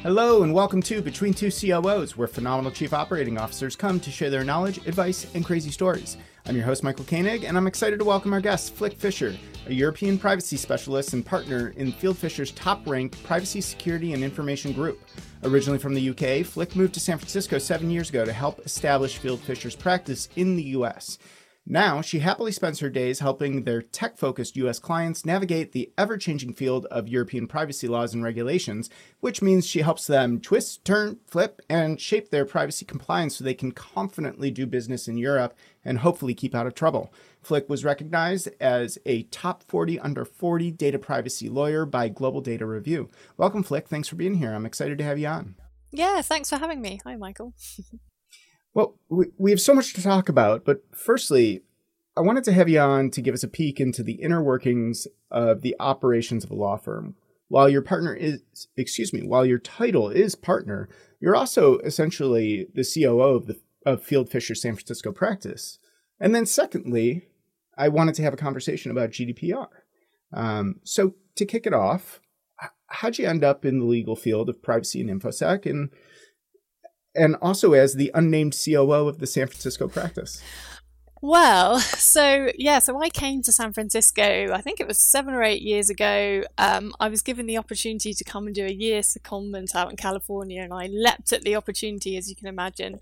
Hello and welcome to Between Two COOs, where phenomenal chief operating officers come to share their knowledge, advice, and crazy stories. I'm your host, Michael Koenig, and I'm excited to welcome our guest, Flick Fischer, a European privacy specialist and partner in Fieldfisher's top-ranked privacy, security, and information group. Originally from the UK, Flick moved to San Francisco 7 years ago to help establish Fieldfisher's practice in the US. Now, she happily spends her days helping their tech-focused U.S. clients navigate the ever-changing field of European privacy laws and regulations, which means she helps them twist, turn, flip, and shape their privacy compliance so they can confidently do business in Europe and hopefully keep out of trouble. Flick was recognized as a top 40 under 40 data privacy lawyer by Global Data Review. Welcome, Flick. Thanks for being here. I'm excited to have you on. Yeah, thanks for having me. Hi, Michael. Well, we have so much to talk about, but firstly, I wanted to have you on to give us a peek into the inner workings of the operations of a law firm. While your title is partner, you're also essentially the COO of Fieldfisher San Francisco practice. And then secondly, I wanted to have a conversation about GDPR. So to kick it off, how'd you end up in the legal field of privacy and InfoSec, and also as the unnamed COO of the San Francisco practice? Well, so I came to San Francisco, I think it was 7 or 8 years ago. I was given the opportunity to come and do a year secondment out in California, and I leapt at the opportunity, as you can imagine.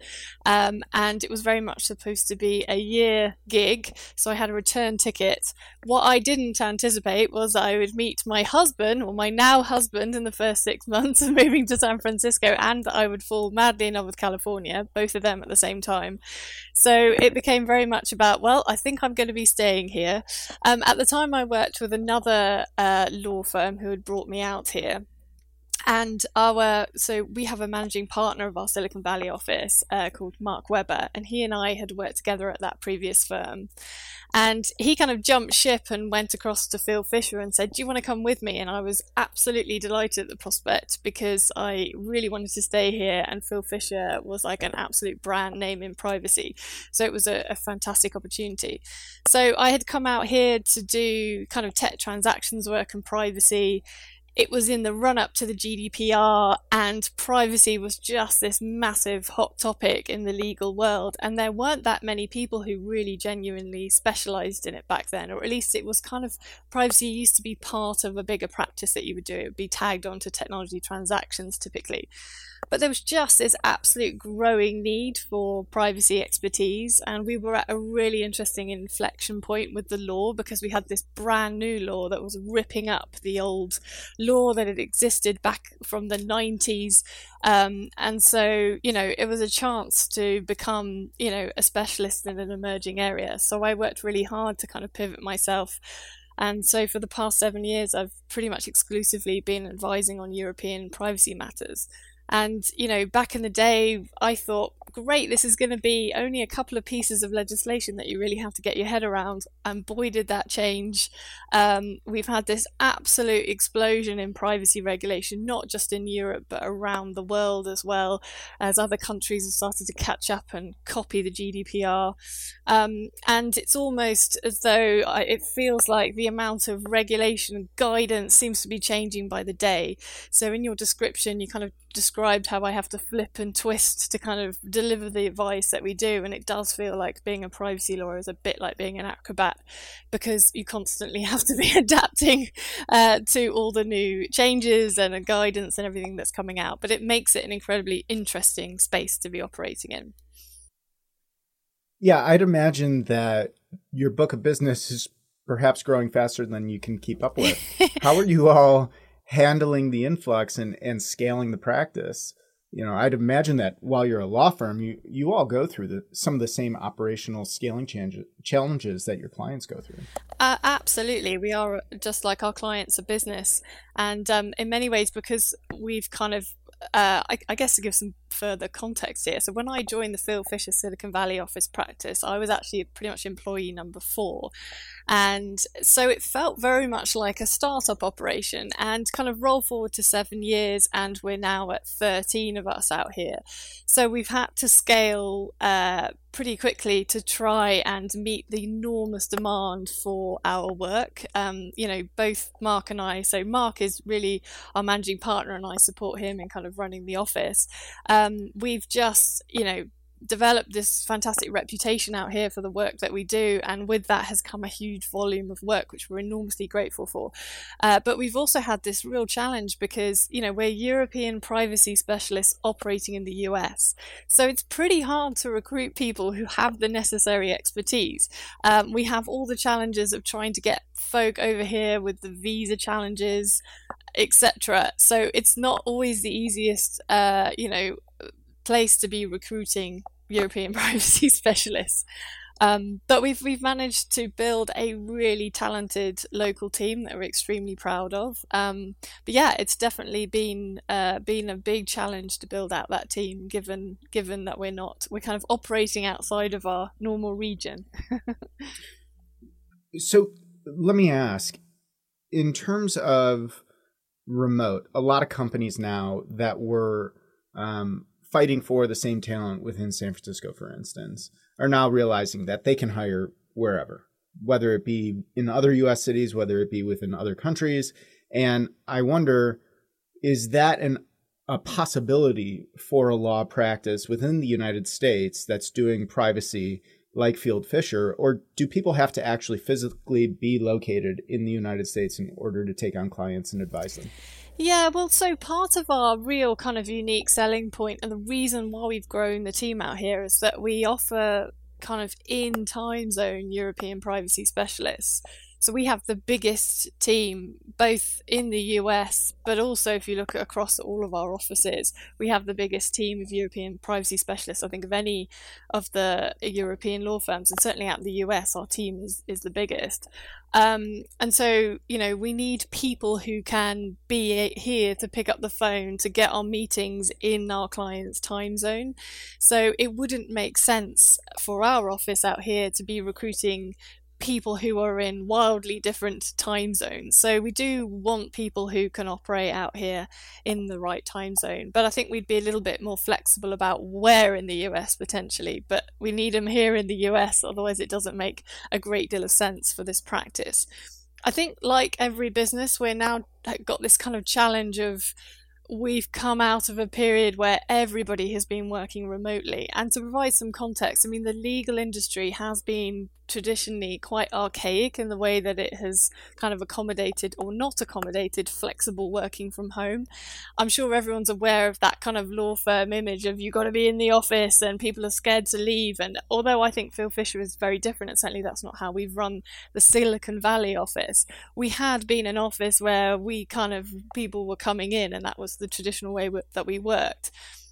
And it was very much supposed to be a year gig, so I had a return ticket. What I didn't anticipate was I would meet my husband, or my now husband, in the first 6 months of moving to San Francisco, and that I would fall madly in love with California, both of them at the same time. So it became very much about, well, I think I'm going to be staying here. At the time, I worked with another law firm who had brought me out here. And so we have a managing partner of our Silicon Valley office called Mark Webber, and he and I had worked together at that previous firm. And he kind of jumped ship and went across to Fieldfisher and said, "Do you want to come with me?" And I was absolutely delighted at the prospect because I really wanted to stay here, and Fieldfisher was like an absolute brand name in privacy. So it was a fantastic opportunity. So I had come out here to do kind of tech transactions work and privacy. It was in the run-up to the GDPR, and privacy was just this massive hot topic in the legal world. And there weren't that many people who really genuinely specialized in it back then, or at least it was kind of, privacy used to be part of a bigger practice that you would do. It would be tagged onto technology transactions typically. But there was just this absolute growing need for privacy expertise, and we were at a really interesting inflection point with the law because we had this brand new law that was ripping up the old law that had existed back from the 90s. And so, it was a chance to become, a specialist in an emerging area. So I worked really hard to kind of pivot myself. And so for the past 7 years, I've pretty much exclusively been advising on European privacy matters. And, back in the day, I thought, great, this is going to be only a couple of pieces of legislation that you really have to get your head around. And boy, did that change. We've had this absolute explosion in privacy regulation, not just in Europe, but around the world as well, as other countries have started to catch up and copy the GDPR. And it's almost as though it feels like the amount of regulation and guidance seems to be changing by the day. So in your description, you kind of described how I have to flip and twist to kind of deliver the advice that we do, and it does feel like being a privacy lawyer is a bit like being an acrobat because you constantly have to be adapting to all the new changes and guidance and everything that's coming out, but it makes it an incredibly interesting space to be operating in. Yeah, I'd imagine that your book of business is perhaps growing faster than you can keep up with. How are you all handling the influx and scaling the practice? I'd imagine that while you're a law firm, you all go through some of the same operational scaling challenges that your clients go through. Absolutely. We are just like our clients, a business. And in many ways, because we've kind of, I guess to give some further context here. So when I joined the Fieldfisher Silicon Valley office practice, I was actually pretty much employee number 4. And so it felt very much like a startup operation, and kind of roll forward to 7 years, and we're now at 13 of us out here. So we've had to scale pretty quickly to try and meet the enormous demand for our work. Both Mark and I, so Mark is really our managing partner and I support him in kind of running the office. We've just, developed this fantastic reputation out here for the work that we do, and with that has come a huge volume of work which we're enormously grateful for, but we've also had this real challenge because we're European privacy specialists operating in the US, so it's pretty hard to recruit people who have the necessary expertise. We have all the challenges of trying to get folk over here with the visa challenges, etc. So it's not always the easiest place to be recruiting European privacy specialists. But we've managed to build a really talented local team that we're extremely proud of. But yeah, it's definitely been a big challenge to build out that team, given that we're kind of operating outside of our normal region. So let me ask, in terms of remote, a lot of companies now that were fighting for the same talent within San Francisco, for instance, are now realizing that they can hire wherever, whether it be in other U.S. cities, whether it be within other countries. And I wonder, is that a possibility for a law practice within the United States that's doing privacy like Field Fisher, or do people have to actually physically be located in the United States in order to take on clients and advise them? Yeah, well, so part of our real kind of unique selling point and the reason why we've grown the team out here is that we offer kind of in time zone European privacy specialists. So we have the biggest team, both in the US, but also if you look across all of our offices, we have the biggest team of European privacy specialists, I think, of any of the European law firms. And certainly out in the US, our team is the biggest. And so, we need people who can be here to pick up the phone, to get our meetings in our client's time zone. So it wouldn't make sense for our office out here to be recruiting people who are in wildly different time zones. So we do want people who can operate out here in the right time zone. But I think we'd be a little bit more flexible about where in the US potentially, but we need them here in the US, otherwise it doesn't make a great deal of sense for this practice. I think like every business, we're now got this kind of challenge of we've come out of a period where everybody has been working remotely. And to provide some context, I mean, the legal industry has been traditionally quite archaic in the way that it has kind of accommodated or not accommodated flexible working from home. I'm sure everyone's aware of that kind of law firm image of you got to be in the office and people are scared to leave. And although I think Field Fisher is very different, and certainly that's not how we've run the Silicon Valley office, we had been an office where people were coming in and that was the traditional way that we worked.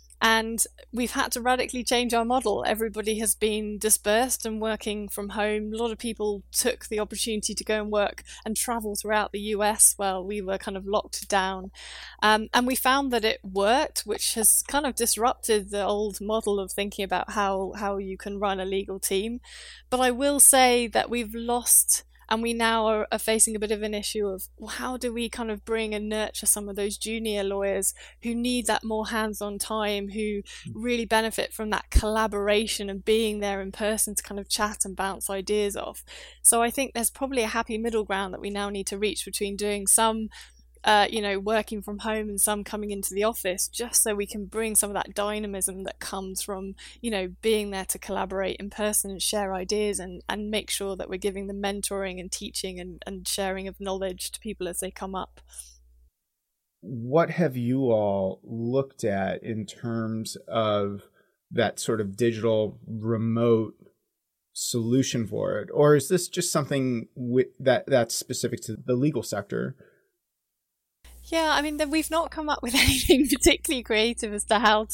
And we've had to radically change our model. Everybody has been dispersed and working from home. A lot of people took the opportunity to go and work and travel throughout the US while we were kind of locked down. And we found that it worked, which has kind of disrupted the old model of thinking about how you can run a legal team. But I will say that we've lost... And we now are facing a bit of an issue of how do we kind of bring and nurture some of those junior lawyers who need that more hands-on time, who really benefit from that collaboration and being there in person to kind of chat and bounce ideas off. So I think there's probably a happy middle ground that we now need to reach between doing some working from home and some coming into the office, just so we can bring some of that dynamism that comes from, being there to collaborate in person and share ideas and make sure that we're giving them mentoring and teaching and sharing of knowledge to people as they come up. What have you all looked at in terms of that sort of digital remote solution for it? Or is this just something that's specific to the legal sector? Yeah, I mean, we've not come up with anything particularly creative as to how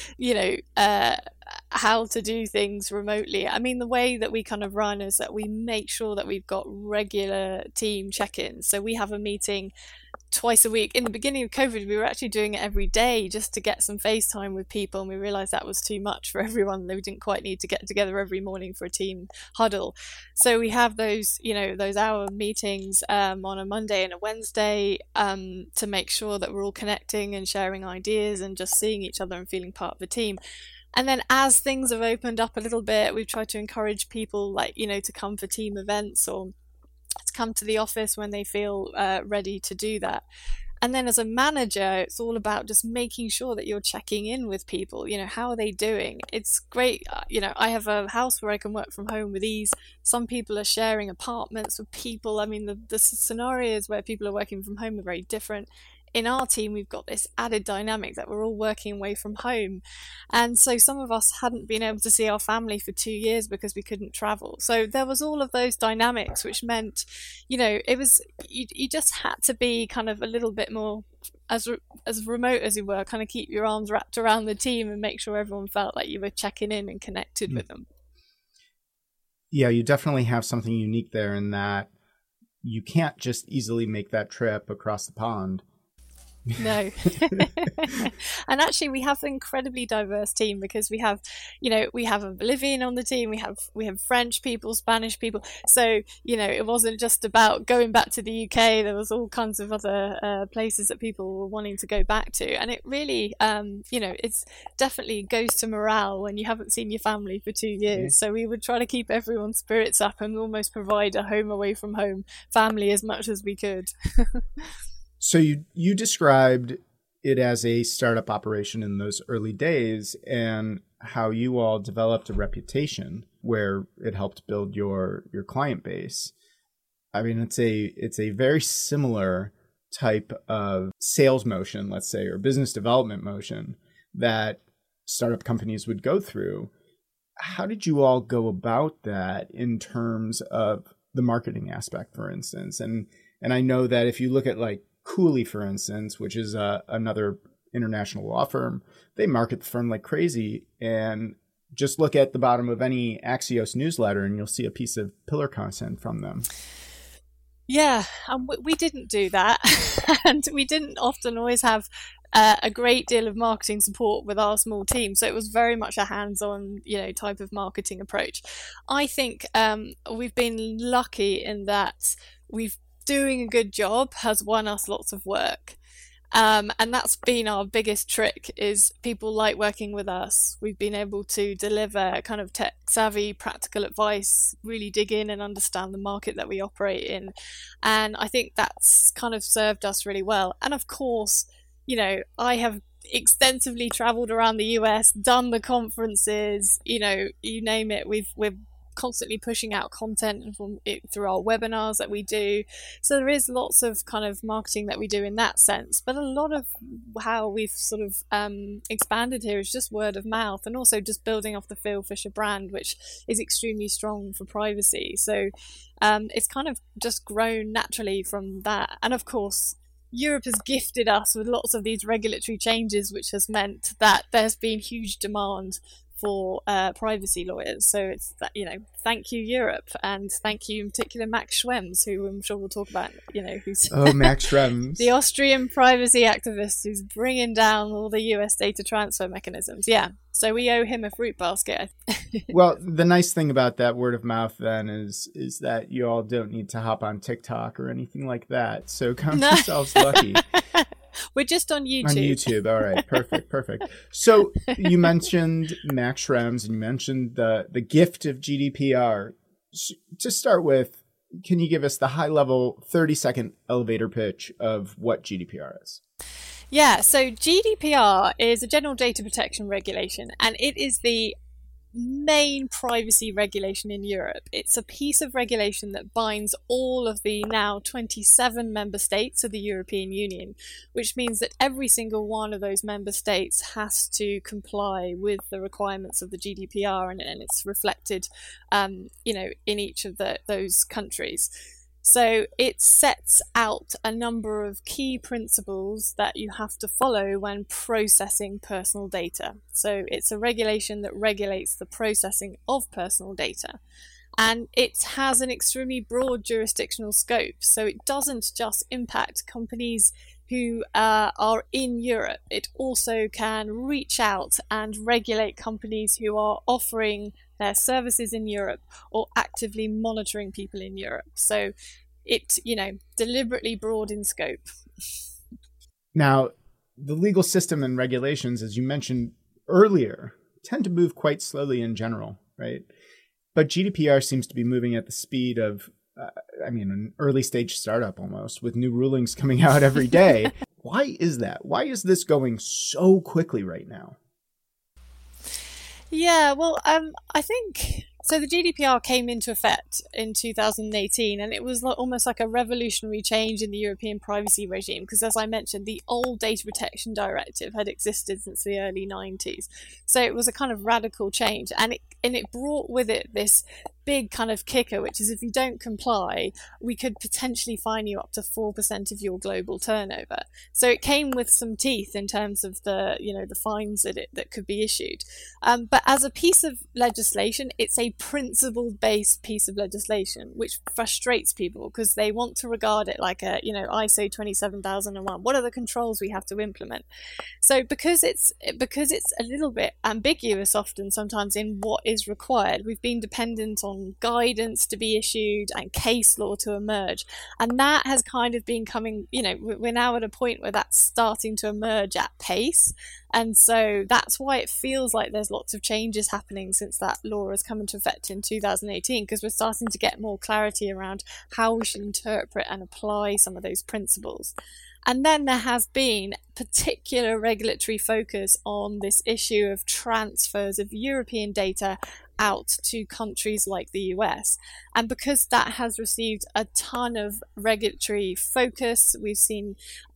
to do things remotely. I mean, the way that we kind of run is that we make sure that we've got regular team check-ins. So we have a meeting twice a week. In the beginning of COVID, we were actually doing it every day just to get some FaceTime with people, and we realized that was too much for everyone. They didn't quite need to get together every morning for a team huddle. So we have those hour meetings on a Monday and a Wednesday to make sure that we're all connecting and sharing ideas and just seeing each other and feeling part of the team. And then as things have opened up a little bit, we've tried to encourage people like, to come for team events or to come to the office when they feel ready to do that. And then as a manager, it's all about just making sure that you're checking in with people. How are they doing? It's great. I have a house where I can work from home with ease. Some people are sharing apartments with people. I mean, the scenarios where people are working from home are very different. In our team, we've got this added dynamic that we're all working away from home. And so some of us hadn't been able to see our family for 2 years because we couldn't travel. So there was all of those dynamics, which meant, it was, you just had to be kind of a little bit more as remote as you were, kind of keep your arms wrapped around the team and make sure everyone felt like you were checking in and connected with them. Yeah, you definitely have something unique there in that you can't just easily make that trip across the pond. No. And actually we have an incredibly diverse team because we have a Bolivian on the team, we have French people, Spanish people. So, it wasn't just about going back to the UK. There was all kinds of other places that people were wanting to go back to. And it really, it's definitely goes to morale when you haven't seen your family for 2 years. Yeah. So we would try to keep everyone's spirits up and almost provide a home away from home family as much as we could. So you described it as a startup operation in those early days and how you all developed a reputation where it helped build your client base. I mean, it's a very similar type of sales motion, let's say, or business development motion that startup companies would go through. How did you all go about that in terms of the marketing aspect, for instance? And I know that if you look at like Cooley, for instance, which is another international law firm, they market the firm like crazy. And just look at the bottom of any Axios newsletter and you'll see a piece of pillar content from them. Yeah, we didn't do that. And we didn't often always have a great deal of marketing support with our small team. So it was very much a hands-on, type of marketing approach. I think we've been lucky in that doing a good job has won us lots of work. And that's been our biggest trick, is people like working with us. We've been able to deliver kind of tech savvy, practical advice, really dig in and understand the market that we operate in. And I think that's kind of served us really well. And of course, I have extensively traveled around the US, done the conferences, you name it. We're constantly pushing out content through our webinars that we do. So there is lots of kind of marketing that we do in that sense. But a lot of how we've sort of expanded here is just word of mouth, and also just building off the Phil Fisher brand, which is extremely strong for privacy. So it's kind of just grown naturally from that. And of course, Europe has gifted us with lots of these regulatory changes, which has meant that there's been huge demand for privacy lawyers. So it's that, thank you Europe, and thank you in particular Max Schrems, who I'm sure we'll talk about, who's Max Schrems, the Austrian privacy activist who's bringing down all the US data transfer mechanisms. Yeah, so we owe him a fruit basket. Well, the nice thing about that word of mouth then is that you all don't need to hop on TikTok or anything like that. So count yourselves lucky. We're just on YouTube. On YouTube. All right. Perfect. So you mentioned Max Schrems and you mentioned the gift of GDPR. To start with, can you give us the high level 30-second elevator pitch of what GDPR is? Yeah. So GDPR is a general data protection regulation, and it is the main privacy regulation in Europe. It's a piece of regulation that binds all of the now 27 member states of the European Union, which means that every single one of those member states has to comply with the requirements of the GDPR, and it's reflected, in each of those countries. So it sets out a number of key principles that you have to follow when processing personal data. So it's a regulation that regulates the processing of personal data. And it has an extremely broad jurisdictional scope. So it doesn't just impact companies who are in Europe. It also can reach out and regulate companies who are offering their services in Europe or actively monitoring people in Europe. So it's, deliberately broad in scope. Now, the legal system and regulations, as you mentioned earlier, tend to move quite slowly in general, right? But GDPR seems to be moving at the speed of, an early stage startup almost, with new rulings coming out every day. Why is that? Why is this going so quickly right now? Yeah, well, I think so. The GDPR came into effect in 2018, and it was almost like a revolutionary change in the European privacy regime. Because, as I mentioned, the old Data Protection Directive had existed since the early 90s, so it was a kind of radical change, and it brought with it this big kind of kicker, which is if you don't comply, we could potentially fine you up to 4% of your global turnover. So it came with some teeth in terms of the fines that could be issued. But as a piece of legislation, it's a principle-based piece of legislation, which frustrates people because they want to regard it like a ISO 27001. What are the controls we have to implement? So because it's a little bit ambiguous often sometimes in what is required, we've been dependent on guidance to be issued and case law to emerge, and that has kind of been coming, we're now at a point where that's starting to emerge at pace, and so that's why it feels like there's lots of changes happening since that law has come into effect in 2018, because we're starting to get more clarity around how we should interpret and apply some of those principles. And then there has been particular regulatory focus on this issue of transfers of European data out to countries like the US. And because that has received a ton of regulatory focus, we've seen,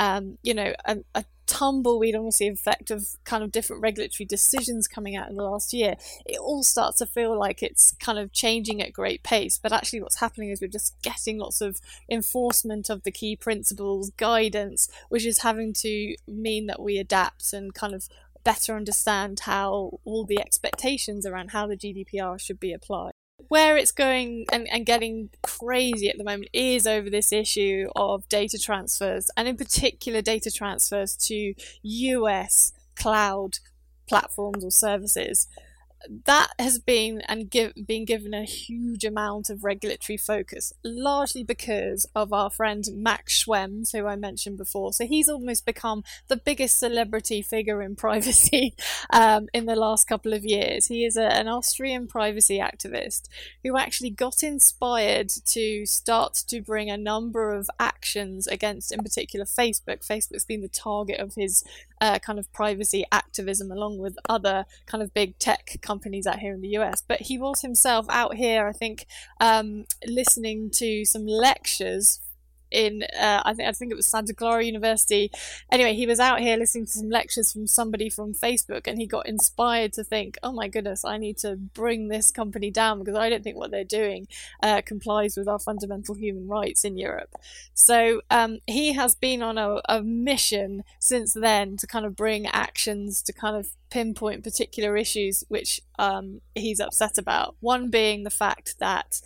a tumbleweed, honestly, effect of kind of different regulatory decisions coming out in the last year. It all starts to feel like it's kind of changing at great pace, but actually what's happening is we're just getting lots of enforcement of the key principles, guidance, which is having to mean that we adapt and kind of better understand how all the expectations around how the GDPR should be applied. Where it's going and getting crazy at the moment is over this issue of data transfers, and in particular data transfers to US cloud platforms or services. That has been been given a huge amount of regulatory focus, largely because of our friend Max Schrems, who I mentioned before. So he's almost become the biggest celebrity figure in privacy in the last couple of years. He is an Austrian privacy activist who actually got inspired to start to bring a number of actions against, in particular, Facebook. Facebook's been the target of his kind of privacy activism, along with other kind of big tech companies out here in the US. But he was himself out here, I think, listening to some lectures in I think it was Santa Clara University. Anyway, he was out here listening to some lectures from somebody from Facebook, and he got inspired to think, oh my goodness, I need to bring this company down because I don't think what they're doing complies with our fundamental human rights in Europe. So he has been on a mission since then to kind of bring actions to kind of pinpoint particular issues which he's upset about. One being the fact that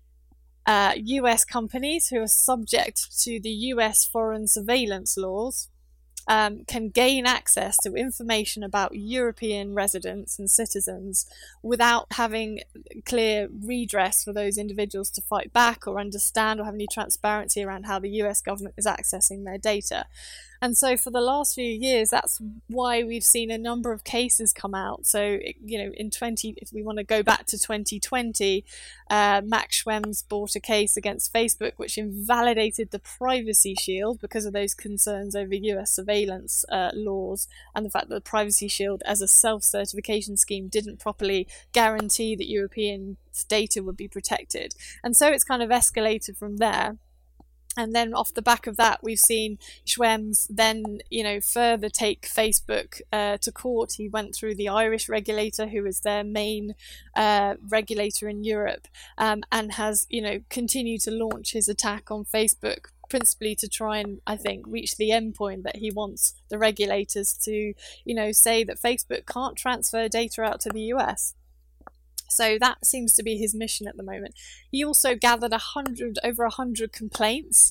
US companies who are subject to the US foreign surveillance laws can gain access to information about European residents and citizens without having clear redress for those individuals to fight back or understand or have any transparency around how the US government is accessing their data. And so for the last few years, that's why we've seen a number of cases come out. So, if we want to go back to 2020, Max Schrems brought a case against Facebook, which invalidated the Privacy Shield because of those concerns over US surveillance laws and the fact that the Privacy Shield as a self-certification scheme didn't properly guarantee that European data would be protected. And so it's kind of escalated from there. And then off the back of that, we've seen Schrems then, further take Facebook to court. He went through the Irish regulator, who is their main regulator in Europe, and has, continued to launch his attack on Facebook, principally to try and, I think, reach the end point that he wants the regulators to, say that Facebook can't transfer data out to the US. So that seems to be his mission at the moment. He also gathered over 100 complaints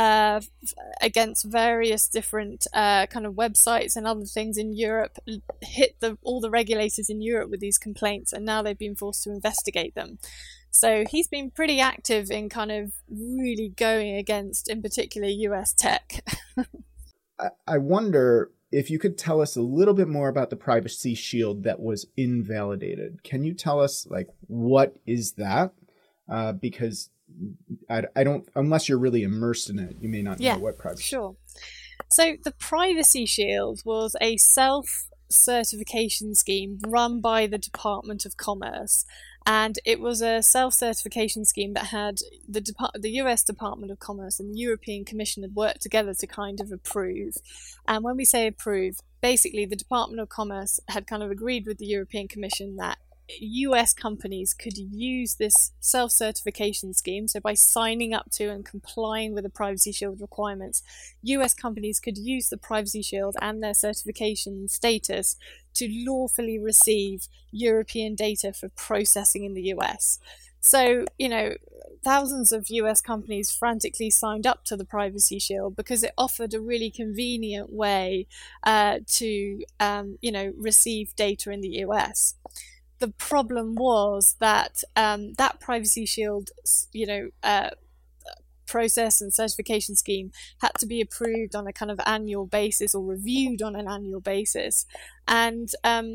against various different kind of websites and other things in Europe, hit all the regulators in Europe with these complaints, and now they've been forced to investigate them. So he's been pretty active in kind of really going against, in particular, US tech. I wonder, if you could tell us a little bit more about the Privacy Shield that was invalidated. Can you tell us, like, what is that? Because I don't, unless you're really immersed in it, you may not know what Privacy. Sure. So the Privacy Shield was a self-certification scheme run by the Department of Commerce. And it was a self-certification scheme that had the US Department of Commerce and the European Commission had worked together to kind of approve. And when we say approve, basically the Department of Commerce had kind of agreed with the European Commission that US companies could use this self-certification scheme. So by signing up to and complying with the Privacy Shield requirements, US companies could use the Privacy Shield and their certification status to lawfully receive European data for processing in the US. So, thousands of US companies frantically signed up to the Privacy Shield because it offered a really convenient way to receive data in the US. The problem was that that Privacy Shield, process and certification scheme had to be approved on a kind of annual basis or reviewed on an annual basis. And,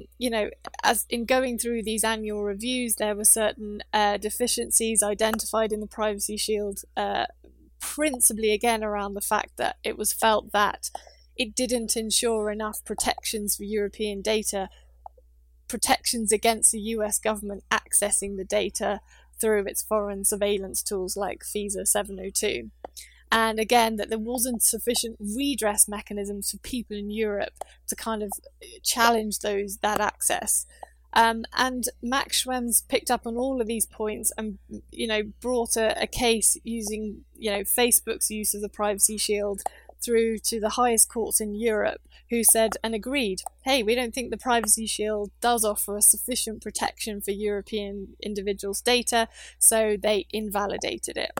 as in going through these annual reviews, there were certain deficiencies identified in the Privacy Shield, principally again around the fact that it was felt that it didn't ensure enough protections for European data, protections against the US government accessing the data through its foreign surveillance tools like FISA 702. And again, that there wasn't sufficient redress mechanisms for people in Europe to kind of challenge that access. And Max Schrems picked up on all of these points and, brought a case using, Facebook's use of the Privacy Shield through to the highest courts in Europe, who said and agreed, hey, we don't think the Privacy Shield does offer a sufficient protection for European individuals' data, so they invalidated it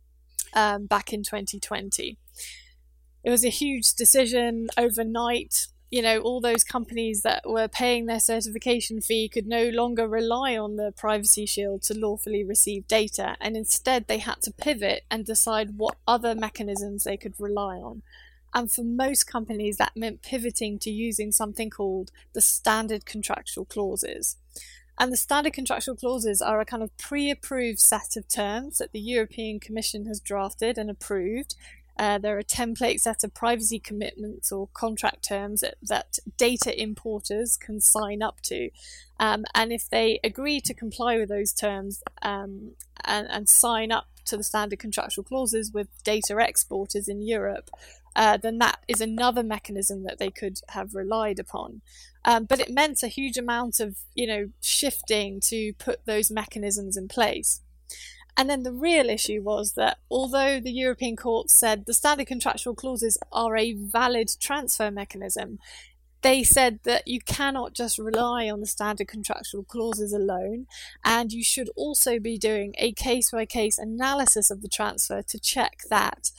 back in 2020. It was a huge decision overnight. All those companies that were paying their certification fee could no longer rely on the Privacy Shield to lawfully receive data, and instead they had to pivot and decide what other mechanisms they could rely on. And for most companies, that meant pivoting to using something called the standard contractual clauses. And the standard contractual clauses are a kind of pre-approved set of terms that the European Commission has drafted and approved. There are a template set of privacy commitments or contract terms that data importers can sign up to. And if they agree to comply with those terms and sign up to the standard contractual clauses with data exporters in Europe, then that is another mechanism that they could have relied upon. But it meant a huge amount of, shifting to put those mechanisms in place. And then the real issue was that although the European Court said the standard contractual clauses are a valid transfer mechanism, they said that you cannot just rely on the standard contractual clauses alone, and you should also be doing a case-by-case analysis of the transfer to check that,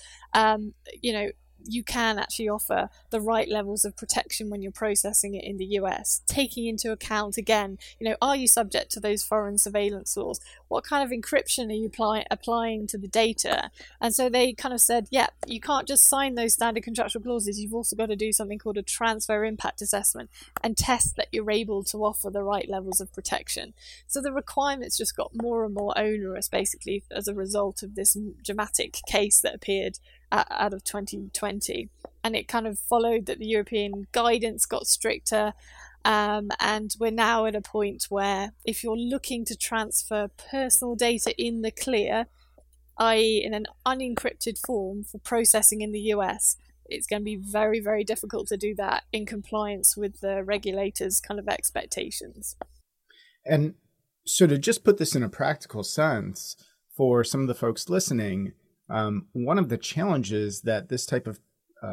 you can actually offer the right levels of protection when you're processing it in the US, taking into account, again, are you subject to those foreign surveillance laws? What kind of encryption are you applying to the data? And so they kind of said, you can't just sign those standard contractual clauses. You've also got to do something called a transfer impact assessment and test that you're able to offer the right levels of protection. So the requirements just got more and more onerous, basically, as a result of this dramatic case that appeared out of 2020, and it kind of followed that the European guidance got stricter, and we're now at a point where if you're looking to transfer personal data in the clear, i.e. in an unencrypted form for processing in the US, it's going to be very, very difficult to do that in compliance with the regulators' kind of expectations. And so to just put this in a practical sense for some of the folks listening, one of the challenges that this type of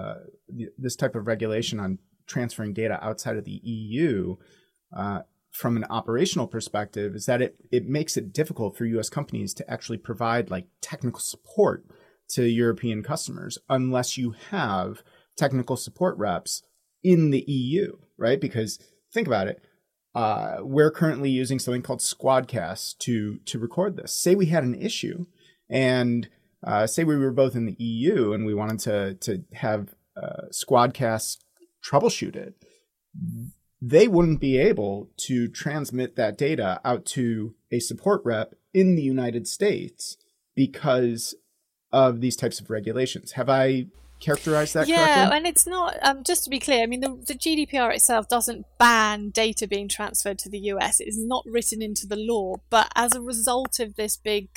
regulation on transferring data outside of the EU, from an operational perspective, is that it makes it difficult for U.S. companies to actually provide technical support to European customers unless you have technical support reps in the EU, right? Because think about it. We're currently using something called Squadcast to record this. Say we had an issue and say we were both in the EU and we wanted to have Squadcast troubleshoot it, they wouldn't be able to transmit that data out to a support rep in the United States because of these types of regulations. Have I characterized that correctly? Yeah, and it's not, just to be clear, I mean, the GDPR itself doesn't ban data being transferred to the US. It is not written into the law, but as a result of this big,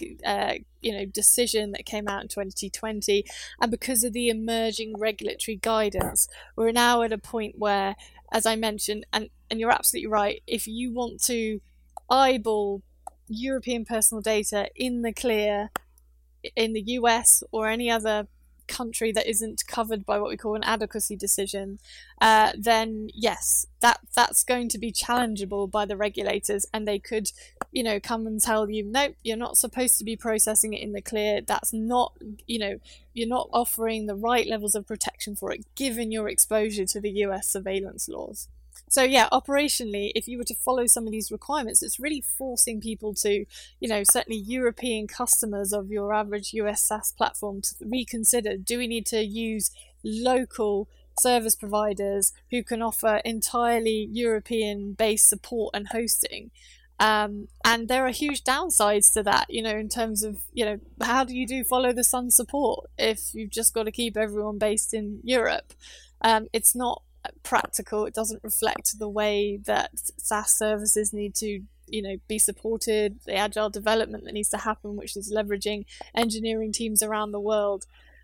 decision that came out in 2020, and because of the emerging regulatory guidance, we're now at a point where, as I mentioned, and you're absolutely right, if you want to eyeball European personal data in the clear in the US or any other country that isn't covered by what we call an adequacy decision, then yes, that's going to be challengeable by the regulators, and they could, come and tell you, nope, you're not supposed to be processing it in the clear. That's not, you're not offering the right levels of protection for it, given your exposure to the US surveillance laws. So yeah, operationally, if you were to follow some of these requirements, it's really forcing people to, certainly European customers of your average US SaaS platform to reconsider, do we need to use local service providers who can offer entirely European-based support and hosting? And there are huge downsides to that, in terms of, how do you do follow the sun support if you've just got to keep everyone based in Europe? It's not practical. It doesn't reflect the way that SaaS services need to be supported, the agile development that needs to happen, which is leveraging engineering teams around the world.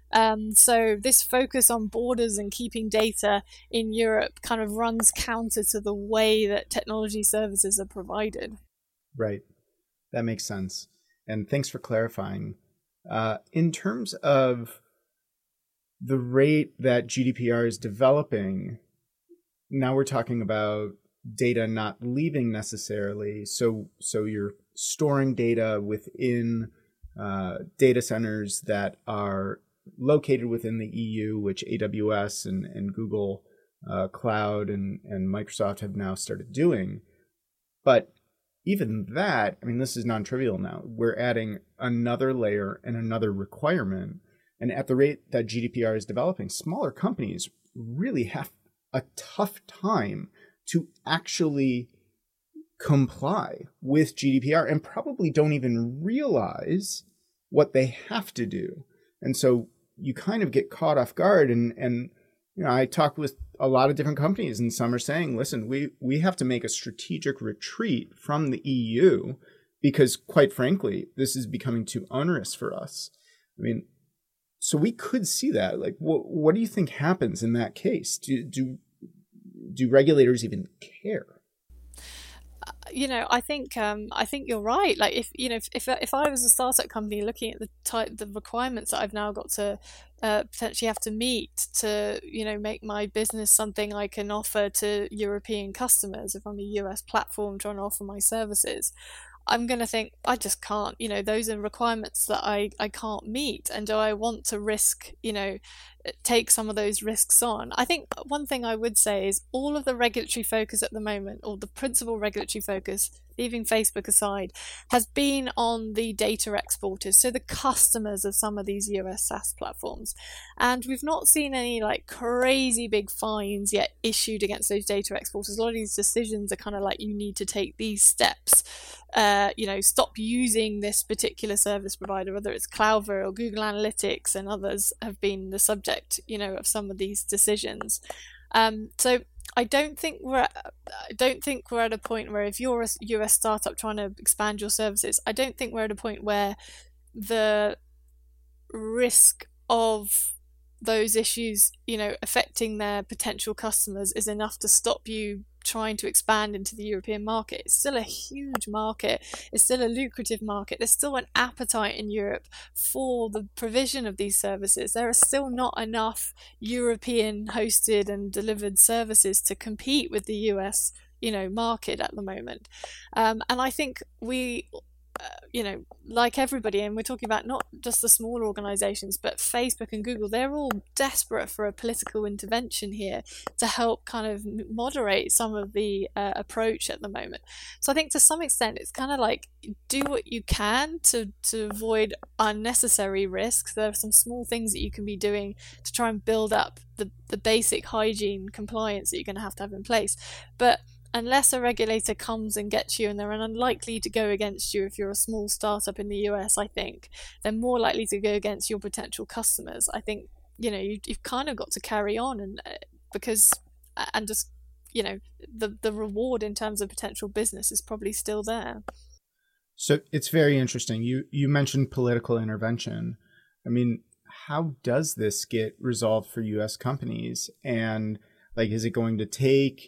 So this focus on borders and keeping data in Europe kind of runs counter to the way that technology services are provided. Right. That makes sense. And thanks for clarifying. In terms of the rate that GDPR is developing, now we're talking about data not leaving necessarily. So you're storing data within data centers that are located within the EU, which AWS and Google Cloud and Microsoft have now started doing. But even that, I mean, this is non-trivial now. We're adding another layer and another requirement. And at the rate that GDPR is developing, smaller companies really have a tough time to actually comply with GDPR and probably don't even realize what they have to do. And so you kind of get caught off guard. And I talk with a lot of different companies, and some are saying, listen, we have to make a strategic retreat from the EU because, quite frankly, this is becoming too onerous for us. I mean, so we could see that. Like, what do you think happens in that case? Do regulators even care? I think you're right. Like, if I was a startup company looking at the requirements that I've now got to potentially have to meet to make my business something I can offer to European customers, if I'm a US platform trying to offer my services, I'm going to think, I just can't, those are requirements that I can't meet. And do I want to risk, take some of those risks on? I think one thing I would say is all of the regulatory focus at the moment, or the principal regulatory focus, leaving Facebook aside, has been on the data exporters, so the customers of some of these US SaaS platforms. And we've not seen any crazy big fines yet issued against those data exporters. A lot of these decisions are kind of like, you need to take these steps. Stop using this particular service provider, whether it's Cloudflare or Google Analytics and others have been the subject, of some of these decisions. So I don't think we're at a point where, if you're a US startup trying to expand your services, I don't think we're at a point where the risk of those issues, affecting their potential customers is enough to stop you trying to expand into the European market. It's still a huge market. It's still a lucrative market. There's still an appetite in Europe for the provision of these services. There are still not enough European hosted and delivered services to compete with the US, market at the moment. And I think we like everybody, and we're talking about not just the smaller organizations, but Facebook and Google, they're all desperate for a political intervention here to help kind of moderate some of the approach at the moment. So I think to some extent it's kind of like do what you can to avoid unnecessary risks. There are some small things that you can be doing to try and build up the basic hygiene compliance that you're going to have in place. But unless a regulator comes and gets you, and they're unlikely to go against you if you're a small startup in the US, I think, they're more likely to go against your potential customers. I think, you've kind of got to carry on and just, the reward in terms of potential business is probably still there. So it's very interesting. You mentioned political intervention. I mean, how does this get resolved for US companies? And is it going to take,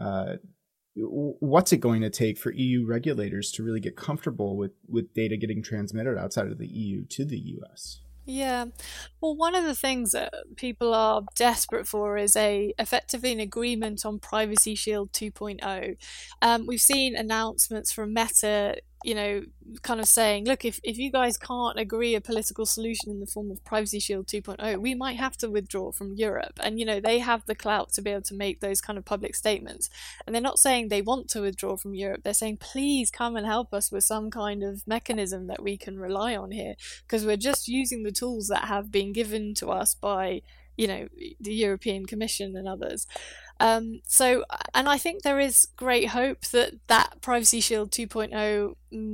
what's it going to take for EU regulators to really get comfortable with data getting transmitted outside of the EU to the US? Yeah. Well, one of the things that people are desperate for is effectively an agreement on Privacy Shield 2.0. We've seen announcements from Meta, kind of saying, look, if you guys can't agree a political solution in the form of Privacy Shield 2.0, we might have to withdraw from Europe. And, they have the clout to be able to make those kind of public statements. And they're not saying they want to withdraw from Europe. They're saying, please come and help us with some kind of mechanism that we can rely on here, because we're just using the tools that have been given to us by, the European Commission and others. And I think there is great hope that Privacy Shield 2.0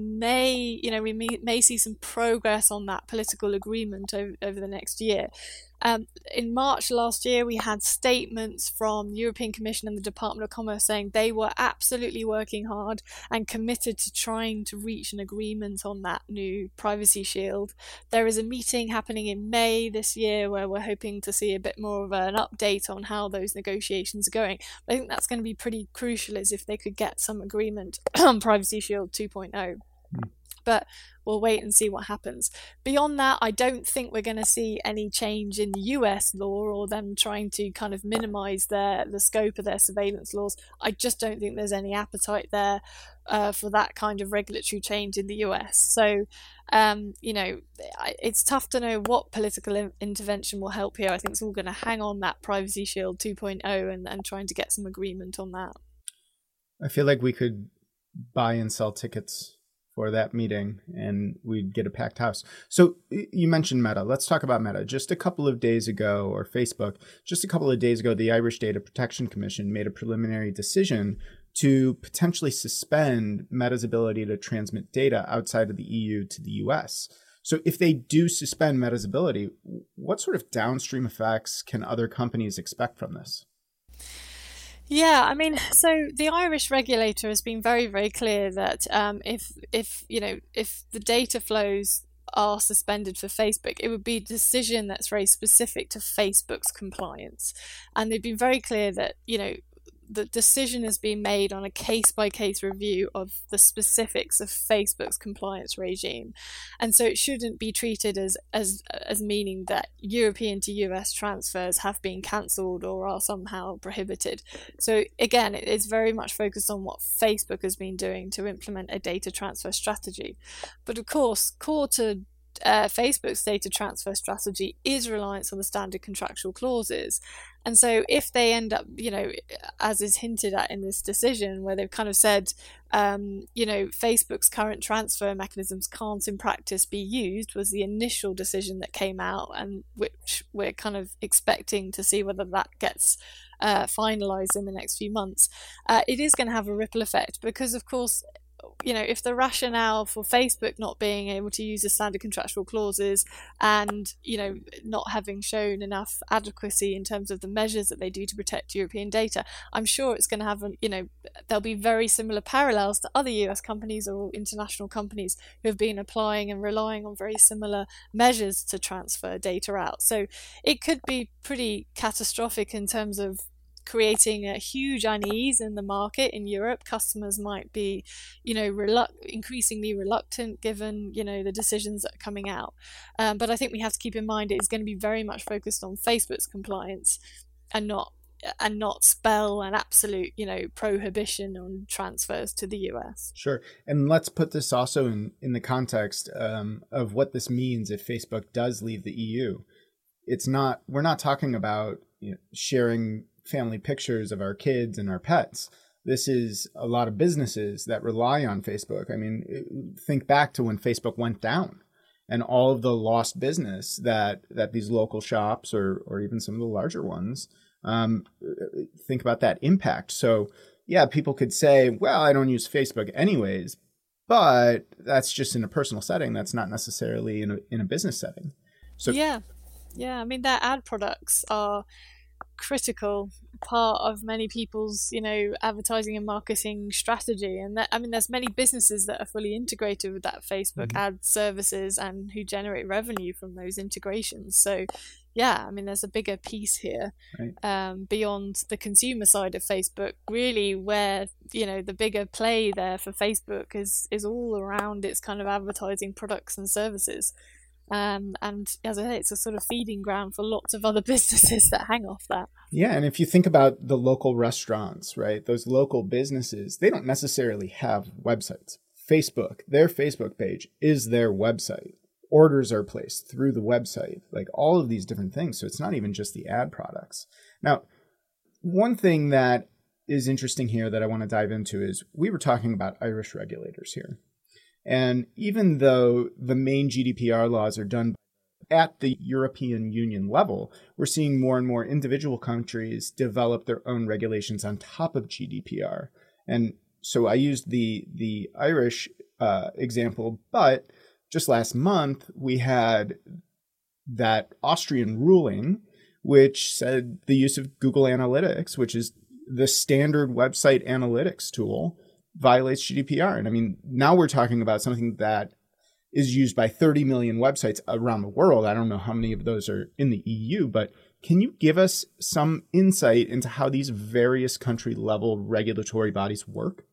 we may see some progress on that political agreement over the next year. In March last year, we had statements from the European Commission and the Department of Commerce saying they were absolutely working hard and committed to trying to reach an agreement on that new Privacy Shield. There is a meeting happening in May this year where we're hoping to see a bit more of an update on how those negotiations are going. I think that's going to be pretty crucial, is if they could get some agreement on Privacy Shield 2.0. But we'll wait and see what happens. Beyond that, I don't think we're going to see any change in the US law or them trying to kind of minimize the scope of their surveillance laws. I just don't think there's any appetite there for that kind of regulatory change in the US. So, it's tough to know what political intervention will help here. I think it's all going to hang on that Privacy Shield 2.0 and trying to get some agreement on that. I feel like we could buy and sell tickets for that meeting and we'd get a packed house. So you mentioned Meta. Let's talk about Meta. Just a couple of days ago, or Facebook, just a couple of days ago, the Irish Data Protection Commission made a preliminary decision to potentially suspend Meta's ability to transmit data outside of the EU to the US. So if they do suspend Meta's ability, what sort of downstream effects can other companies expect from this? Yeah, I mean, so the Irish regulator has been very, very clear that if the data flows are suspended for Facebook, it would be a decision that's very specific to Facebook's compliance. And they've been very clear that, the decision has been made on a case-by-case review of the specifics of Facebook's compliance regime. And so it shouldn't be treated as meaning that European to US transfers have been cancelled or are somehow prohibited. So again, it is very much focused on what Facebook has been doing to implement a data transfer strategy. But of course, core to Facebook's data transfer strategy is reliance on the standard contractual clauses. And so if they end up, as is hinted at in this decision, where they've kind of said, Facebook's current transfer mechanisms can't in practice be used, was the initial decision that came out, and which we're kind of expecting to see whether that gets finalized in the next few months. It is going to have a ripple effect because, of course, if the rationale for Facebook not being able to use the standard contractual clauses and, not having shown enough adequacy in terms of the measures that they do to protect European data, I'm sure it's going to have, there'll be very similar parallels to other US companies or international companies who have been applying and relying on very similar measures to transfer data out. So it could be pretty catastrophic in terms of creating a huge unease in the market in Europe. Customers might be, increasingly reluctant given, the decisions that are coming out. But I think we have to keep in mind it is going to be very much focused on Facebook's compliance and not and not spell an absolute, prohibition on transfers to the US. Sure. And let's put this also in the context of what this means if Facebook does leave the EU. We're not talking about sharing family pictures of our kids and our pets. This is a lot of businesses that rely on Facebook. I mean, think back to when Facebook went down and all of the lost business that these local shops or even some of the larger ones, think about that impact. So yeah, people could say, well, I don't use Facebook anyways, but that's just in a personal setting. That's not necessarily in a business setting. So yeah. I mean, their ad products are critical part of many people's advertising and marketing strategy, and there's many businesses that are fully integrated with that Facebook ad services and who generate revenue from those integrations. So yeah, I mean, there's a bigger piece here, right, beyond the consumer side of Facebook, really, where the bigger play there for Facebook is all around its kind of advertising products and services. And as I say, it's a sort of feeding ground for lots of other businesses that hang off that. Yeah, and if you think about the local restaurants, right, those local businesses, they don't necessarily have websites. Facebook, their Facebook page is their website. Orders are placed through the website, like all of these different things. So it's not even just the ad products. Now, one thing that is interesting here that I want to dive into is we were talking about Irish regulators here. And even though the main GDPR laws are done at the European Union level, we're seeing more and more individual countries develop their own regulations on top of GDPR. And so I used the Irish example, but just last month we had that Austrian ruling, which said the use of Google Analytics, which is the standard website analytics tool, violates GDPR. And I mean, now we're talking about something that is used by 30 million websites around the world. I don't know how many of those are in the EU, but can you give us some insight into how these various country level regulatory bodies work?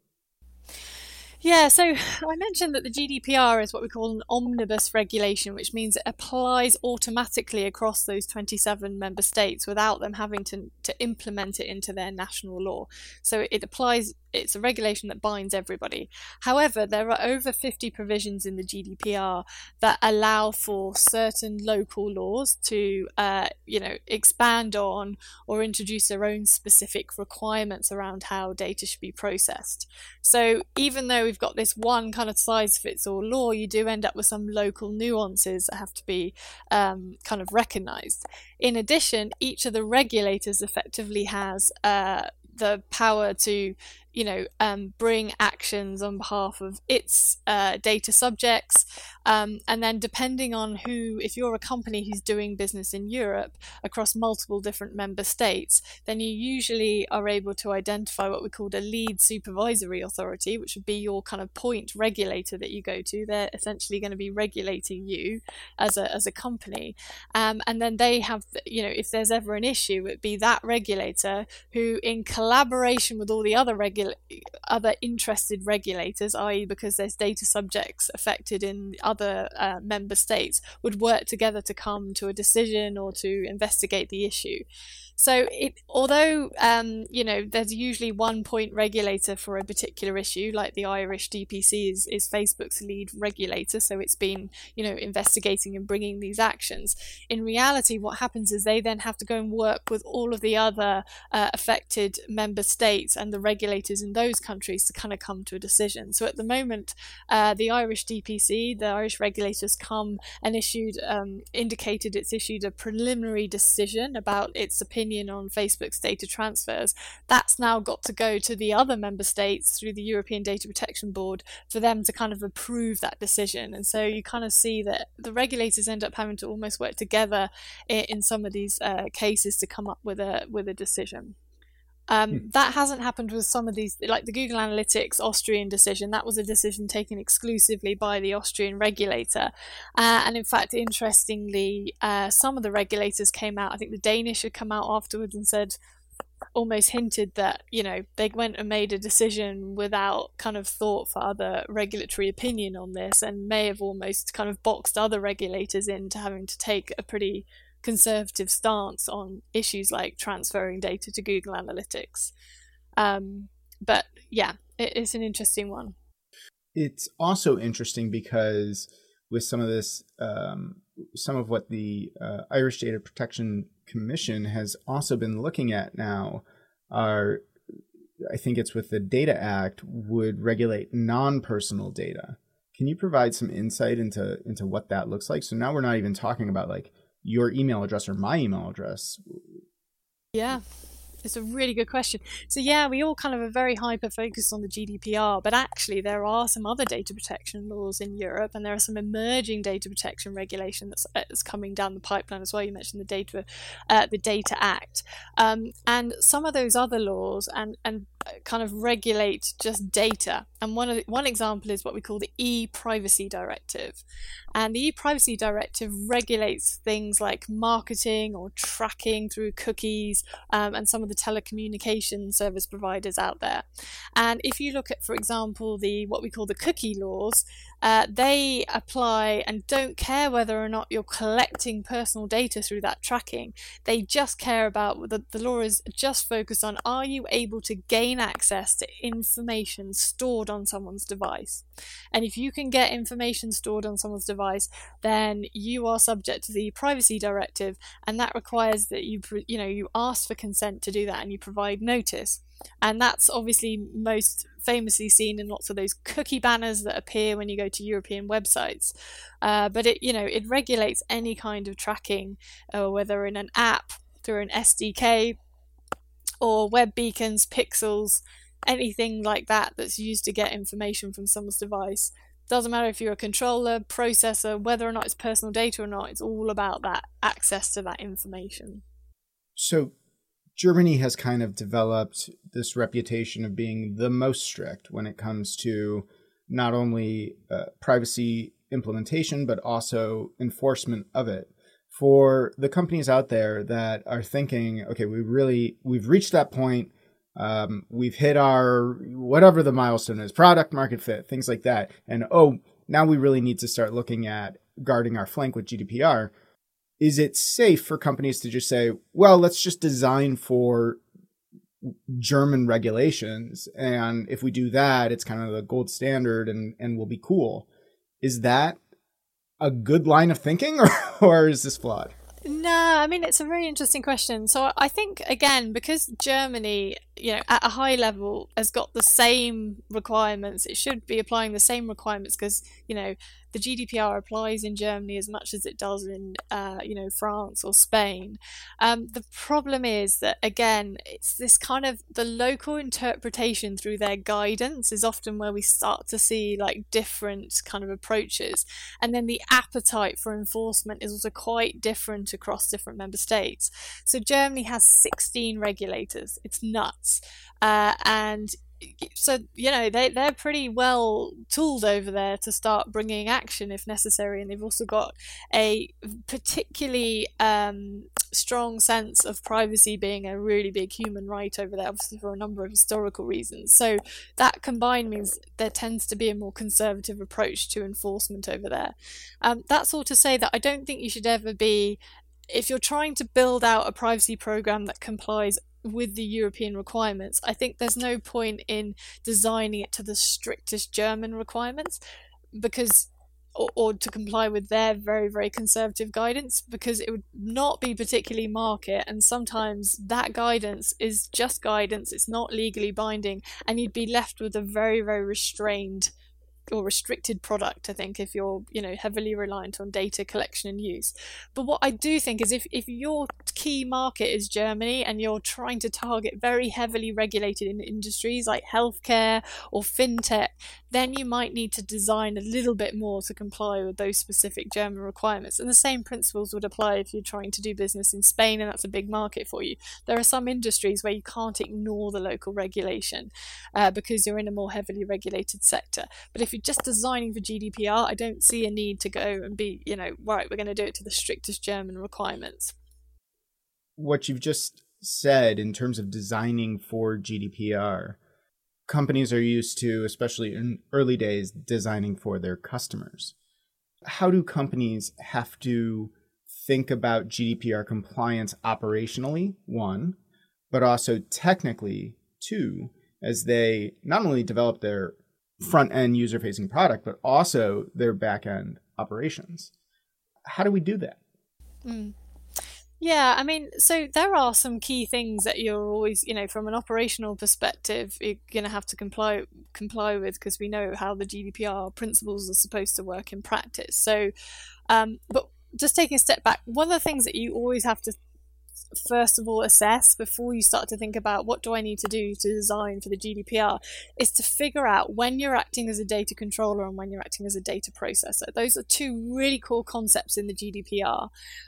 Yeah, so I mentioned that the GDPR is what we call an omnibus regulation, which means it applies automatically across those 27 member states without them having to implement it into their national law. So it applies, it's a regulation that binds everybody. However, there are over 50 provisions in the GDPR that allow for certain local laws to, expand on or introduce their own specific requirements around how data should be processed. So even though we've got this one kind of size-fits-all law, you do end up with some local nuances that have to be kind of recognised. In addition, each of the regulators effectively has the power to bring actions on behalf of its data subjects. And then depending on if you're a company who's doing business in Europe across multiple different member states, then you usually are able to identify what we call a lead supervisory authority, which would be your kind of point regulator that you go to. They're essentially going to be regulating you as a company. And then they have, if there's ever an issue, it'd be that regulator who, in collaboration with all the other interested regulators, i.e. because there's data subjects affected in other member states, would work together to come to a decision or to investigate the issue. So although there's usually one point regulator for a particular issue, like the Irish DPC is Facebook's lead regulator, so it's been investigating and bringing these actions. In reality, what happens is they then have to go and work with all of the other affected member states and the regulators in those countries to kind of come to a decision. So at the moment, the Irish DPC, the Irish regulators, come and indicated it's issued a preliminary decision about its opinion on Facebook's data transfers. That's now got to go to the other member states through the European Data Protection Board for them to kind of approve that decision. And so you kind of see that the regulators end up having to almost work together in some of these cases to come up with a decision. That hasn't happened with some of these, like the Google Analytics Austrian decision. That was a decision taken exclusively by the Austrian regulator. And in fact, interestingly, some of the regulators came out, I think the Danish had come out afterwards and said, almost hinted that, they went and made a decision without kind of thought for other regulatory opinion on this, and may have almost kind of boxed other regulators into having to take a pretty conservative stance on issues like transferring data to Google Analytics. But yeah, it's an interesting one. It's also interesting because with some of this, some of what the Irish Data Protection Commission has also been looking at now are, I think it's with the Data Act, would regulate non-personal data. Can you provide some insight into what that looks like? So now we're not even talking about like your email address or my email address. Yeah. It's a really good question. So yeah, we all kind of are very hyper-focused on the GDPR, but actually there are some other data protection laws in Europe, and there are some emerging data protection regulation that's coming down the pipeline as well. You mentioned the Data Act, and some of those other laws and kind of regulate just data. And one example is what we call the e-privacy directive. And the e-privacy directive regulates things like marketing or tracking through cookies, and some of the telecommunication service providers out there. And if you look at, for example, what we call the cookie laws, they apply and don't care whether or not you're collecting personal data through that tracking. They just care about, the law is just focused on, are you able to gain access to information stored on someone's device? And if you can get information stored on someone's device, then you are subject to the privacy directive, and that requires that you ask for consent to do that and you provide notice. And that's obviously most famously seen in lots of those cookie banners that appear when you go to European websites. But it regulates any kind of tracking, whether in an app, through an SDK, or web beacons, pixels, anything like that that's used to get information from someone's device. Doesn't matter if you're a controller, processor, whether or not it's personal data or not, it's all about that access to that information. So Germany has kind of developed this reputation of being the most strict when it comes to not only privacy implementation, but also enforcement of it. For the companies out there that are thinking, okay, we've reached that point, we've hit our, whatever the milestone is, product market fit, things like that. And, now we really need to start looking at guarding our flank with GDPR. Is it safe for companies to just say, well, let's just design for German regulations, and if we do that, it's kind of the gold standard and we'll be cool? Is that a good line of thinking, or is this flawed? No, I mean, it's a very interesting question. So I think, again, because Germany, at a high level has got the same requirements, it should be applying the same requirements because, the GDPR applies in Germany as much as it does in, France or Spain. The problem is that, again, it's this kind of the local interpretation through their guidance is often where we start to see like different kind of approaches. And then the appetite for enforcement is also quite different across different member states. So Germany has 16 regulators. It's nuts. And so, they're pretty well tooled over there to start bringing action if necessary. And they've also got a particularly strong sense of privacy being a really big human right over there, obviously for a number of historical reasons. So that combined means there tends to be a more conservative approach to enforcement over there. That's all to say that I don't think you should ever be, if you're trying to build out a privacy program that complies with the European requirements, I think there's no point in designing it to the strictest German requirements because or to comply with their very, very conservative guidance, because it would not be particularly market, and sometimes that guidance is just guidance, it's not legally binding, and you'd be left with a very, very restrained or restricted product, I think, if you're heavily reliant on data collection and use. But what I do think is if your key market is Germany and you're trying to target very heavily regulated industries like healthcare or fintech, then you might need to design a little bit more to comply with those specific German requirements. And the same principles would apply if you're trying to do business in Spain and that's a big market for you. There are some industries where you can't ignore the local regulation because you're in a more heavily regulated sector. But if you're just designing for GDPR, I don't see a need to go and be, right, we're going to do it to the strictest German requirements. What you've just said in terms of designing for GDPR, companies are used to, especially in early days, designing for their customers. How do companies have to think about GDPR compliance operationally, one, but also technically, two, as they not only develop their front-end user-facing product, but also their back-end operations. How do we do that? Yeah, I mean, so there are some key things that you're always, from an operational perspective, you're going to have to comply with, because we know how the GDPR principles are supposed to work in practice. So, but just taking a step back, one of the things that you always have to first of all assess before you start to think about what do I need to do to design for the GDPR is to figure out when you're acting as a data controller and when you're acting as a data processor. Those are two really core concepts in the GDPR.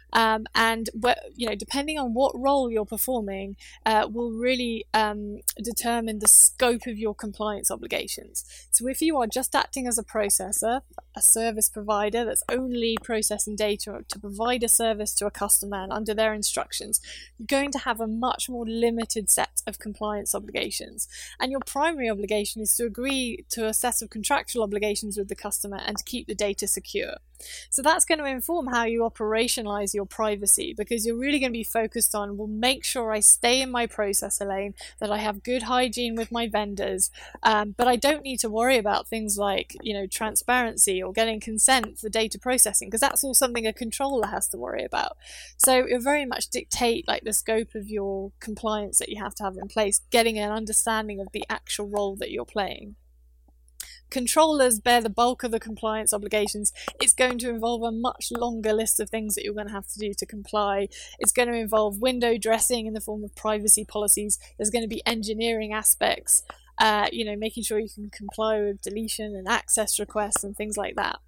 And depending on what role you're performing, will really determine the scope of your compliance obligations. So if you are just acting as a processor, a service provider that's only processing data to provide a service to a customer and under their instructions, you're going to have a much more limited set of compliance obligations. And your primary obligation is to agree to a set of contractual obligations with the customer and to keep the data secure. So that's going to inform how you operationalize your privacy, because you're really going to be focused on, well, make sure I stay in my processor lane, that I have good hygiene with my vendors, but I don't need to worry about things like, transparency or getting consent for data processing, because that's all something a controller has to worry about. So it very much dictate like the scope of your compliance that you have to have in place, getting an understanding of the actual role that you're playing. Controllers bear the bulk of the compliance obligations. It's going to involve a much longer list of things that you're going to have to do to comply. It's going to involve window dressing in the form of privacy policies. There's going to be engineering aspects, making sure you can comply with deletion and access requests and things like that.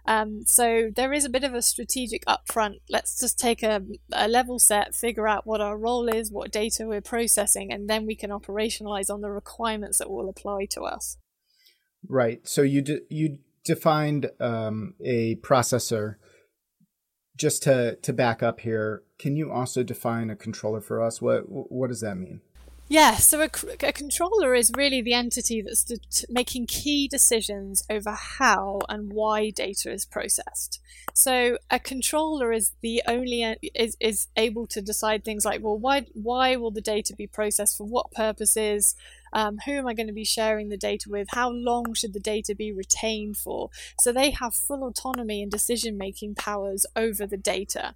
So there is a bit of a strategic upfront. Let's just take a level set, figure out what our role is, what data we're processing, and then we can operationalize on the requirements that will apply to us. Right. So you defined a processor. Just to back up here, can you also define a controller for us? What does that mean? Yeah, so a controller is really the entity that's making key decisions over how and why data is processed. So a controller is the only is able to decide things like, well, why will the data be processed, for what purposes, who am I going to be sharing the data with, how long should the data be retained for? So they have full autonomy and decision-making powers over the data.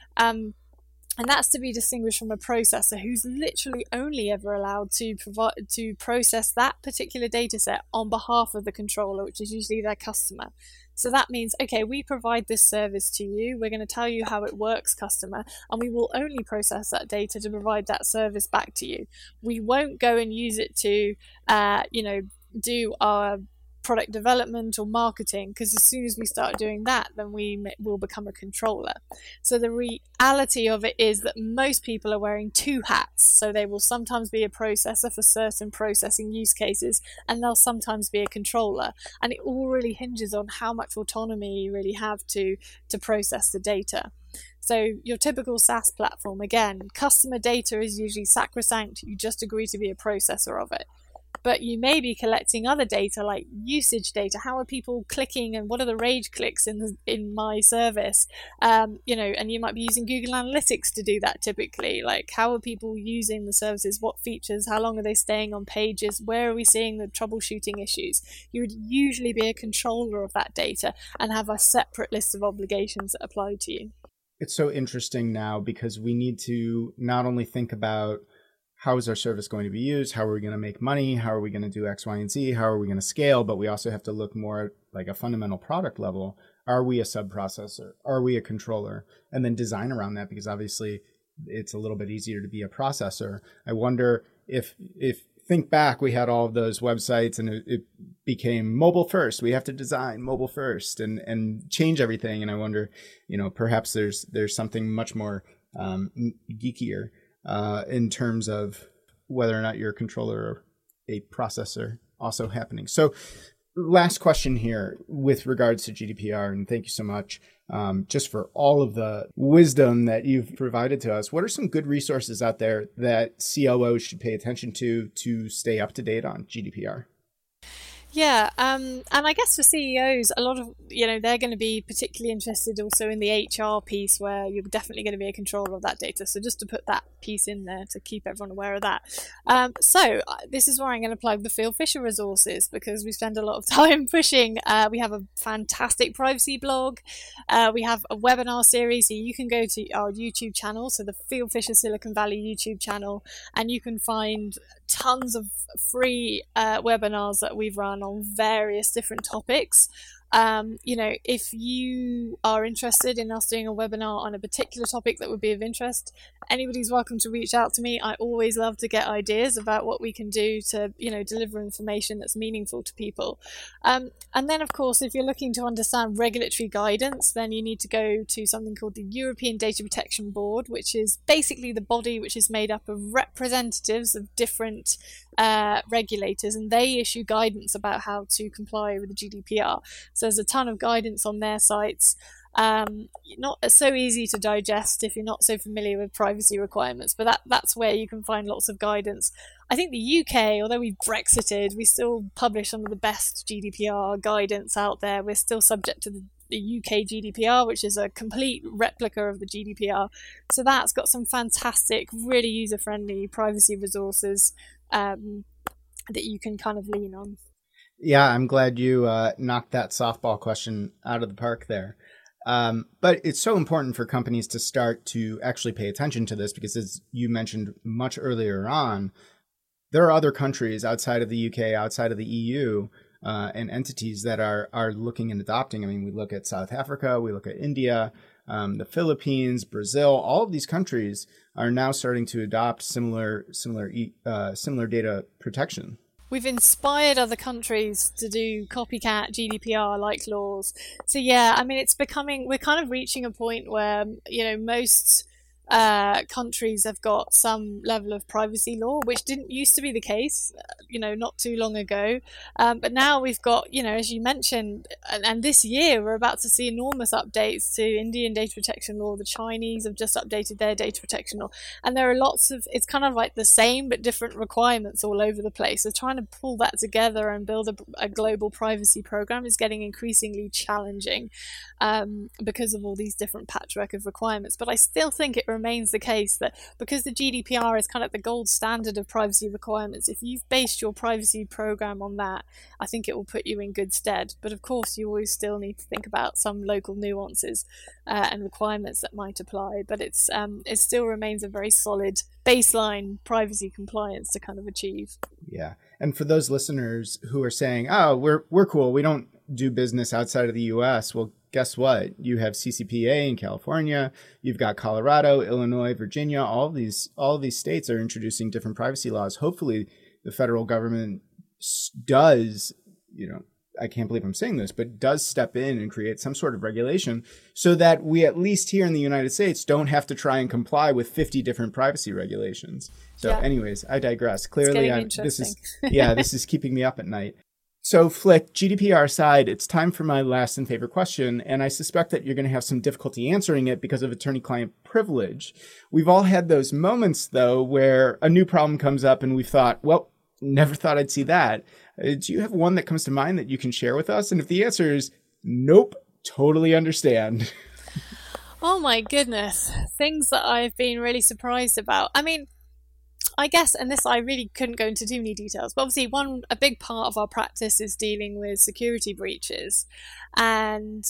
And that's to be distinguished from a processor who's literally only ever allowed to process that particular data set on behalf of the controller, which is usually their customer. So that means, okay, we provide this service to you. We're going to tell you how it works, customer, and we will only process that data to provide that service back to you. We won't go and use it to, do our product development or marketing, because as soon as we start doing that, then we will become a controller. So the reality of it is that most people are wearing two hats. So they will sometimes be a processor for certain processing use cases, and they'll sometimes be a controller. And it all really hinges on how much autonomy you really have to process the data. So your typical SaaS platform, again, customer data is usually sacrosanct. You just agree to be a processor of it. But you may be collecting other data like usage data. How are people clicking, and what are the rage clicks in my service? And you might be using Google Analytics to do that typically. Like, how are people using the services? What features? How long are they staying on pages? Where are we seeing the troubleshooting issues? You would usually be a controller of that data and have a separate list of obligations that apply to you. It's so interesting now because we need to not only think about how is our service going to be used? How are we going to make money? How are we going to do X, Y, and Z? How are we going to scale? But we also have to look more at like a fundamental product level. Are we a sub-processor? Are we a controller? And then design around that, because obviously it's a little bit easier to be a processor. I wonder if think back, we had all of those websites and it became mobile first. We have to design mobile first and change everything. And I wonder, perhaps there's something much more geekier in terms of whether or not you're a controller or a processor also happening. So last question here with regards to GDPR, and thank you so much just for all of the wisdom that you've provided to us. What are some good resources out there that CLOs should pay attention to stay up to date on GDPR? Yeah, and I guess for CEOs, a lot of, they're going to be particularly interested also in the HR piece where you're definitely going to be in control of that data. So just to put that piece in there to keep everyone aware of that. This is where I'm going to plug the Phil Fisher resources because we spend a lot of time pushing. We have a fantastic privacy blog. We have a webinar series, so you can go to our YouTube channel, so the Phil Fisher Silicon Valley YouTube channel, and you can find tons of free webinars that we've run on various different topics. If you are interested in us doing a webinar on a particular topic that would be of interest, anybody's welcome to reach out to me. I always love to get ideas about what we can do to, deliver information that's meaningful to people. And then, of course, if you're looking to understand regulatory guidance, then you need to go to something called the European Data Protection Board, which is basically the body which is made up of representatives of different regulators, and they issue guidance about how to comply with the GDPR. So there's a ton of guidance on their sites. Not so easy to digest if you're not so familiar with privacy requirements, but that's where you can find lots of guidance. I think the UK, although we've Brexited, we still publish some of the best GDPR guidance out there. We're still subject to the UK GDPR, which is a complete replica of the GDPR. So that's got some fantastic, really user-friendly privacy resources that you can kind of lean on. Yeah, I'm glad you knocked that softball question out of the park there. But it's so important for companies to start to actually pay attention to this because, as you mentioned much earlier on, there are other countries outside of the UK, outside of the EU, and entities that are looking and adopting. I mean, we look at South Africa, we look at India, the Philippines, Brazil. All of these countries are now starting to adopt similar data protection. We've inspired other countries to do copycat GDPR-like laws. So yeah, I mean, we're kind of reaching a point where, most countries have got some level of privacy law, which didn't used to be the case, not too long ago. But now we've got, as you mentioned, and this year we're about to see enormous updates to Indian data protection law. The Chinese have just updated their data protection law. And there are it's kind of like the same but different requirements all over the place. So trying to pull that together and build a global privacy program is getting increasingly challenging because of all these different patchwork of requirements. But I still think it remains the case that because the GDPR is kind of the gold standard of privacy requirements, if you've based your privacy program on that, I think it will put you in good stead. But of course, you always still need to think about some local nuances and requirements that might apply. But it still remains a very solid baseline privacy compliance to kind of achieve. Yeah. And for those listeners who are saying, oh, we're cool, we don't do business outside of the US, well, guess what? You have CCPA in California, you've got Colorado, Illinois, Virginia, all of these states are introducing different privacy laws. Hopefully the federal government does, I can't believe I'm saying this, but does step in and create some sort of regulation so that we, at least here in the United States, don't have to try and comply with 50 different privacy regulations. So anyways, I digress. Clearly, this is keeping me up at night. So Flick, GDPR aside, it's time for my last and favorite question, and I suspect that you're going to have some difficulty answering it because of attorney-client privilege. We've all had those moments, though, where a new problem comes up and we've thought, well, never thought I'd see that. Do you have one that comes to mind that you can share with us? And if the answer is nope, totally understand. Oh my goodness. Things that I've been really surprised about. I mean, I guess, and this I really couldn't go into too many details, but obviously a big part of our practice is dealing with security breaches. And,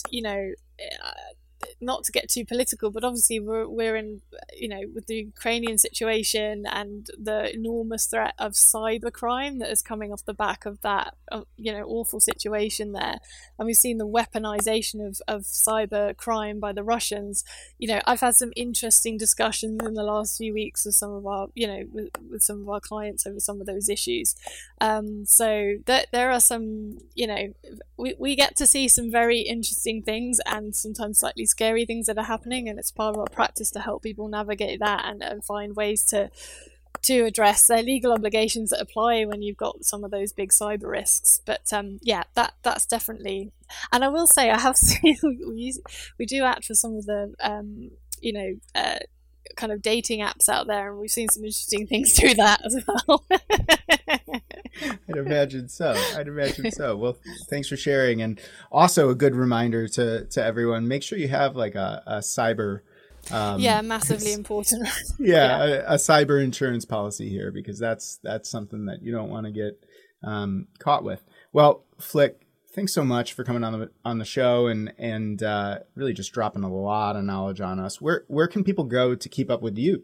not to get too political, but obviously we're in, with the Ukrainian situation and the enormous threat of cybercrime that is coming off the back of that, awful situation there. And we've seen the weaponization of cybercrime by the Russians. I've had some interesting discussions in the last few weeks with some of our, with some of our clients over some of those issues. So there are some, we get to see some very interesting things and sometimes slightly scary things that are happening, and it's part of our practice to help people navigate that and find ways to address their legal obligations that apply when you've got some of those big cyber risks. But that's definitely, and I will say I have seen we do act for some of the kind of dating apps out there, and we've seen some interesting things through that as well. I'd imagine so. Well, thanks for sharing. And also a good reminder to everyone, make sure you have like a cyber massively important. A cyber insurance policy here, because that's something that you don't want to get caught with. Well, Flick, thanks so much for coming on the show and really just dropping a lot of knowledge on us. Where can people go to keep up with you?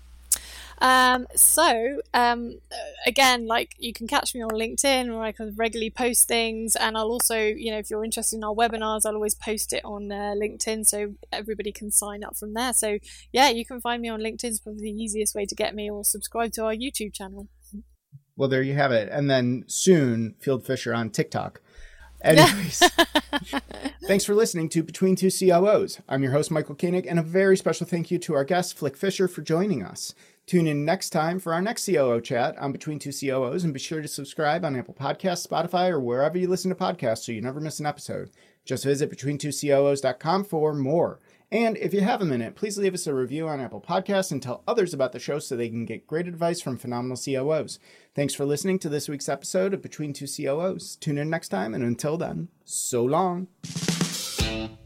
Again, like, you can catch me on LinkedIn, where I kind of regularly post things, and I'll also, if you're interested in our webinars, I'll always post it on LinkedIn, so everybody can sign up from there. So yeah, you can find me on LinkedIn. Is probably the easiest way to get me, or subscribe to our YouTube channel. Well, there you have it. And then soon, Field Fisher on TikTok. Anyways, thanks for listening to Between Two COOs. I'm your host, Michael Koenig, and a very special thank you to our guest, Flick Fisher, for joining us. Tune in next time for our next COO chat on Between Two COOs, and be sure to subscribe on Apple Podcasts, Spotify, or wherever you listen to podcasts so you never miss an episode. Just visit BetweenTwoCOOs.com for more. And if you have a minute, please leave us a review on Apple Podcasts and tell others about the show so they can get great advice from phenomenal COOs. Thanks for listening to this week's episode of Between Two COOs. Tune in next time, and until then, so long.